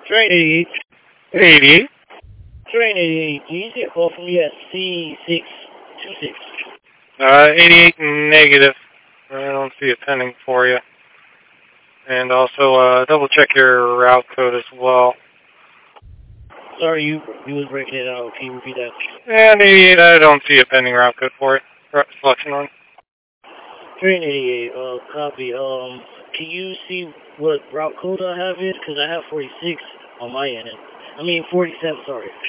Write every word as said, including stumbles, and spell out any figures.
Train eighty-eight. eighty-eight. Train eighty-eight. Do you see a call from you at C six two six? Uh, eighty-eight negative. I don't see a pending for you. And also, uh, double check your route code as well. Sorry, you you was breaking it out. Can you repeat that? And eighty-eight, I don't see a pending route code for it. Route selection on. Train eighty-eight. Uh, copy. Um, can you see what route code I have is? Because I have forty-six on my end. I mean forty-seven. Sorry.